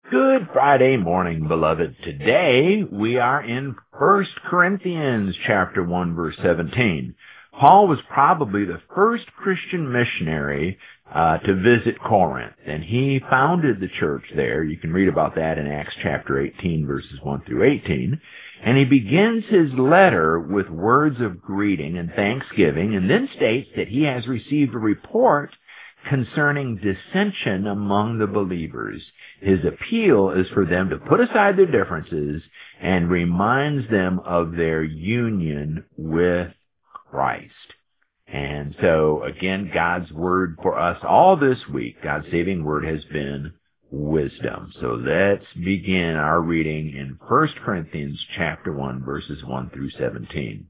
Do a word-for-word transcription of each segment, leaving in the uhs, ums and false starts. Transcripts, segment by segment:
Good Friday morning, beloved. Today we are in First Corinthians chapter one, verse seventeen. Paul was probably the first Christian missionary uh, to visit Corinth, and he founded the church there. You can read about that in Acts chapter eighteen, verses one through eighteen. And he begins his letter with words of greeting and thanksgiving, and then states that he has received a report concerning dissension among the believers. His appeal is for them to put aside their differences and reminds them of their union with Christ. And so, again, God's word for us all this week, God's saving word, has been wisdom. So let's begin our reading in First Corinthians chapter one, verses one through seventeen.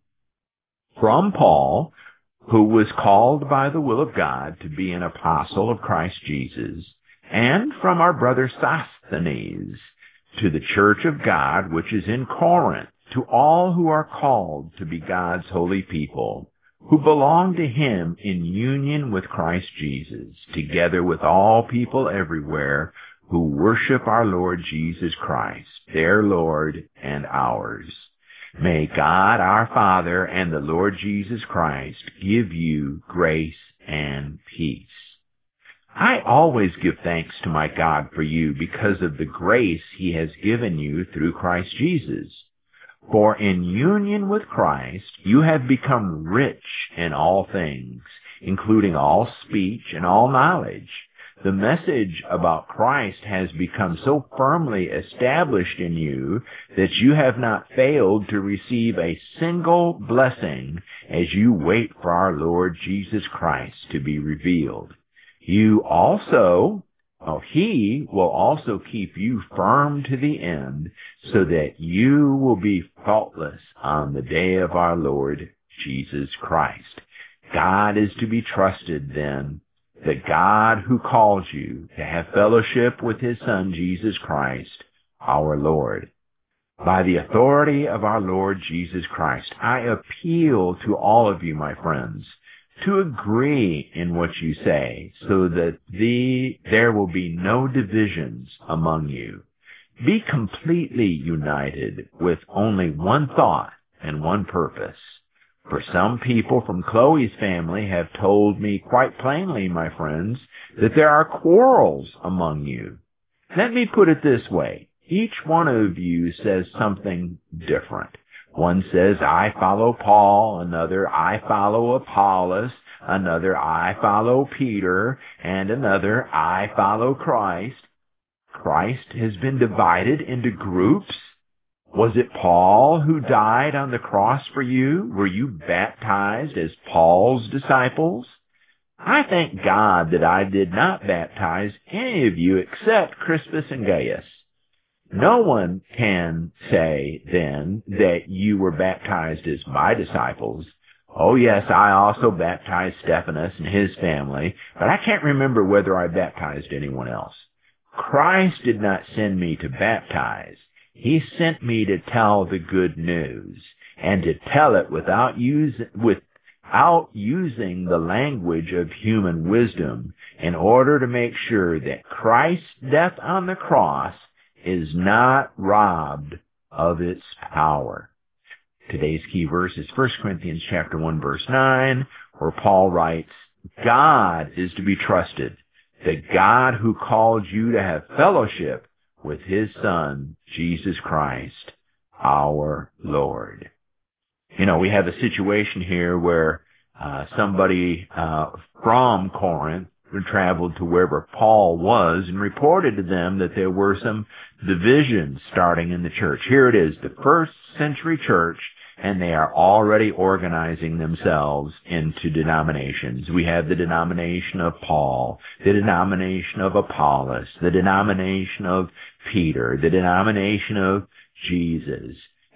From Paul, who was called by the will of God to be an apostle of Christ Jesus, and from our brother Sosthenes, to the church of God which is in Corinth, to all who are called to be God's holy people, who belong to him in union with Christ Jesus, together with all people everywhere who worship our Lord Jesus Christ, their Lord and ours. May God our Father and the Lord Jesus Christ give you grace and peace. I always give thanks to my God for you because of the grace he has given you through Christ Jesus. For in union with Christ you have become rich in all things, including all speech and all knowledge. The message about Christ has become so firmly established in you that you have not failed to receive a single blessing as you wait for our Lord Jesus Christ to be revealed. You also, oh, he will also keep you firm to the end so that you will be faultless on the day of our Lord Jesus Christ. God is to be trusted then, the God who calls you to have fellowship with his Son, Jesus Christ, our Lord. By the authority of our Lord Jesus Christ, I appeal to all of you, my friends, to agree in what you say, so that the, there will be no divisions among you. Be completely united with only one thought and one purpose. For some people from Chloe's family have told me quite plainly, my friends, that there are quarrels among you. Let me put it this way. Each one of you says something different. One says, I follow Paul. Another, I follow Apollos. Another, I follow Peter. And another, I follow Christ. Christ has been divided into groups. Was it Paul who died on the cross for you? Were you baptized as Paul's disciples? I thank God that I did not baptize any of you except Crispus and Gaius. No one can say, then, that you were baptized as my disciples. Oh, yes, I also baptized Stephanas and his family, but I can't remember whether I baptized anyone else. Christ did not send me to baptize. He sent me to tell the good news, and to tell it without use, without using the language of human wisdom, in order to make sure that Christ's death on the cross is not robbed of its power. Today's key verse is First Corinthians chapter one, verse nine, where Paul writes, God is to be trusted, the God who called you to have fellowship with his Son, Jesus Christ, our Lord. You know, we have a situation here where uh, somebody uh, from Corinth traveled to wherever Paul was and reported to them that there were some divisions starting in the church. Here it is, the first century church, and they are already organizing themselves into denominations. We have the denomination of Paul, the denomination of Apollos, the denomination of Peter, the denomination of Jesus.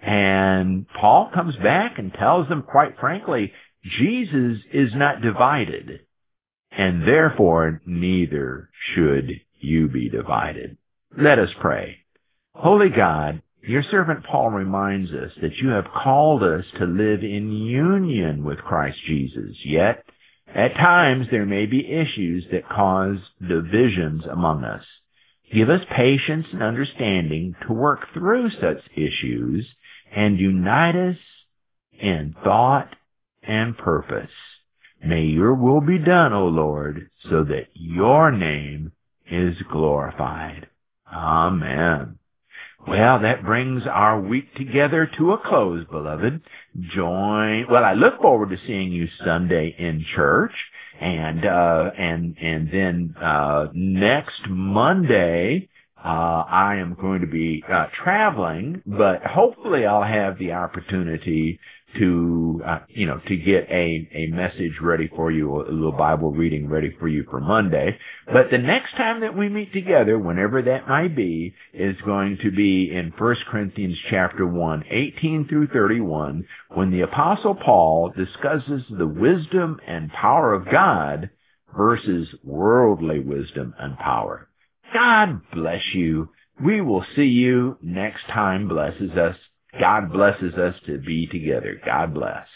And Paul comes back and tells them, quite frankly, Jesus is not divided, and therefore neither should you be divided. Let us pray. Holy God, your servant Paul reminds us that you have called us to live in union with Christ Jesus. Yet, at times there may be issues that cause divisions among us. Give us patience and understanding to work through such issues and unite us in thought and purpose. May your will be done, O Lord, so that your name is glorified. Amen. Well, that brings our week together to a close, beloved. Join, well, I look forward to seeing you Sunday in church. And, uh, and, and then, uh, next Monday, uh, I am going to be, uh, traveling, but hopefully I'll have the opportunity to, uh, you know, to get a, a message ready for you, a little Bible reading ready for you for Monday. But the next time that we meet together, whenever that might be, is going to be in First Corinthians chapter one, eighteen through thirty-one, when the Apostle Paul discusses the wisdom and power of God versus worldly wisdom and power. God bless you. We will see you next time. Blesses us. God blesses us to be together. God bless.